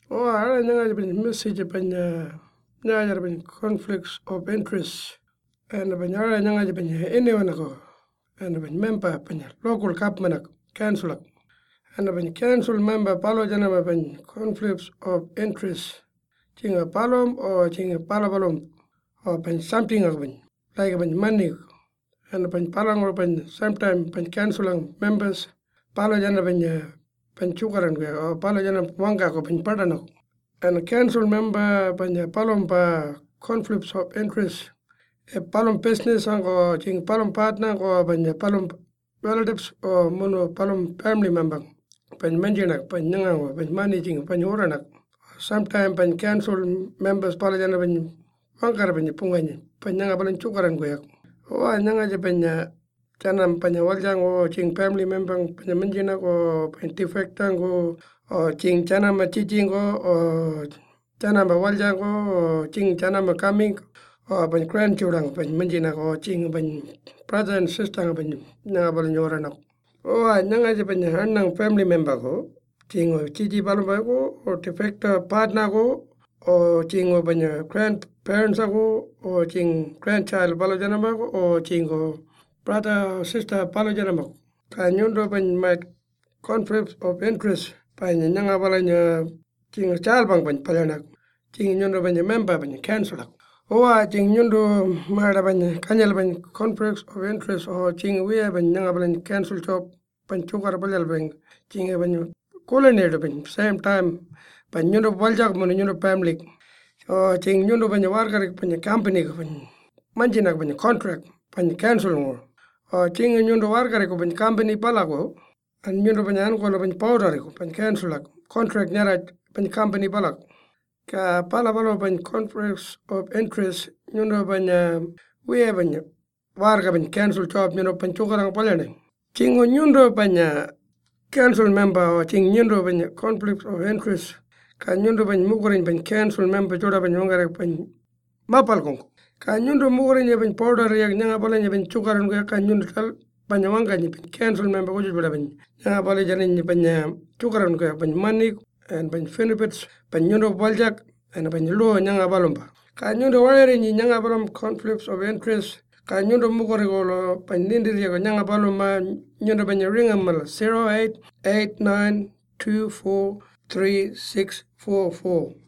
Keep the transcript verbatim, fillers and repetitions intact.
Oh, ara nyanga ben message ben nyanga ben conflicts of interest. And ben ara nyanga ben anyone ko. And ben member ben local government council. And ben council member palo jana ben conflicts of interest. Chinga palom or chinga palabalom or ben something of ben like ben money. And ben palang or ben sometime ben council members palo jana ben penchukaran ke o palo jana wanga ko pin padano and council member panya palom pa conflicts of interest e palom business ko ching palom partner ko panya palom relatives o mono palom family member pen menjina pen nyanga ko pen managing pen orana sometime pen council members palo jana pen wanga pen punganya pen nyanga palan chukaran ko yak o nyanga je penya chanam panya waljang o ching family member panya menjina ko pen defectang ko o ching chanam chijing ko o chanam waljang ko o ching chanam coming o pen grandchildren pen menjina ko ching pen brother and sister pen nga bal nyora na o nyanga je penya hanang family member ko ching o chiji bal ba ko o defect partner ko o ching o penya grandparents ko o ching grandchild bal jana ba ko o ching ko brother, sister, palo janamo. Kanyundo ban mat conflict of interest. Pan nyanga balanya ching child bang ban palana. Ching nyundo ban member ban cancel. Owa ching nyundo mara ban kanyal ban conflicts of interest or ching we ban nyanga balan cancel job ban chukar balal ban ching ban coordinate ban same time ban nyundo baljak mon nyundo family. O ching nyundo ban warkar ban company ban manjinak ban contract ban cancel mo. O ching nyundo warkare ko ban company palago an nyundo ban an ko ban powder ko ban cancel contract nyara ban company palag ka pala balo ban conflicts of interest nyundo ban we ban warga ban cancel job nyundo ban chukarang palane ching nyundo ban cancel member o ching nyundo ban conflicts of interest ka nyundo ban mugurin ban cancel member joda ban ngare ban mapal ko ka nyundo mugore nye ben powder yak nyanga bala nye ben chukaran ko ka nyundo tal banya wanga nye ben cancel member ko jubala ben nyanga bala jana nye ben chukaran ko ben money and ben benefits ben nyundo baljak and ben lo nyanga balomba ka nyundo wale nye nyanga balom conflicts of interest ka nyundo mugore ko lo ben nindir yak nyanga baloma nyundo ben ringamal zero eight eight nine two four three six four four